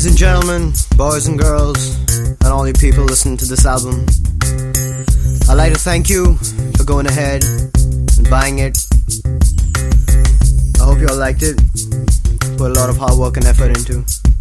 Ladies and gentlemen, boys and girls, and all you people listening to this album, I'd like to thank you for going ahead and buying it. I hope you all liked it. Put a lot of hard work and effort into.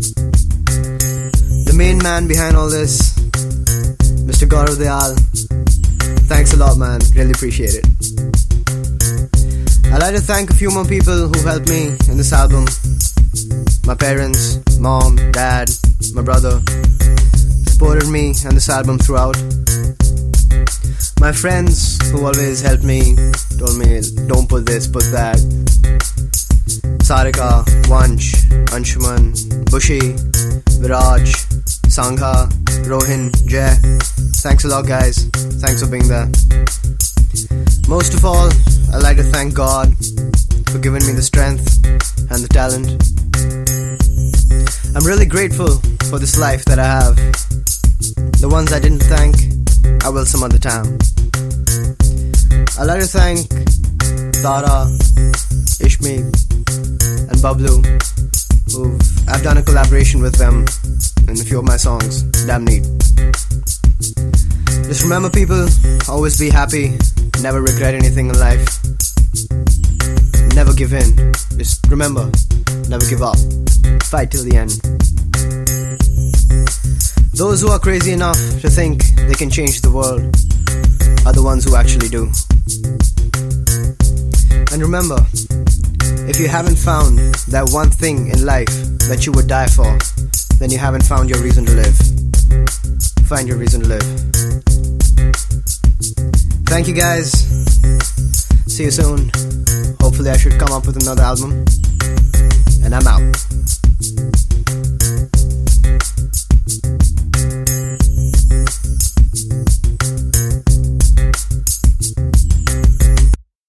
The main man behind all this, Mr. Gaurav Dayal. Thanks a lot, man. Really appreciate it. I'd like to thank a few more people who helped me in this album. My parents, mom, dad, my brother, supported me and this album throughout. My friends who always helped me, told me, don't put this, put that. Sarika, Vansh, Anshuman, Bushi, Viraj, Sangha, Rohin, Jay. Thanks a lot, guys. Thanks for being there. Most of all, I'd like to thank God for giving me the strength and the talent. I'm really grateful for this life that I have. The ones I didn't thank, I will some other time. I'd like to thank Tara, Ishmi, and Bablu, I've done a collaboration with them in a few of my songs. Damn neat. Just remember, people, always be happy, never regret anything in life. Never give in. Just remember, never give up. Fight till the end. Those who are crazy enough to think they can change the world are the ones who actually do. And remember, if you haven't found that one thing in life that you would die for, then you haven't found your reason to live. Find your reason to live. Thank you, guys. See you soon. Hopefully I should come up with another album. And I'm out.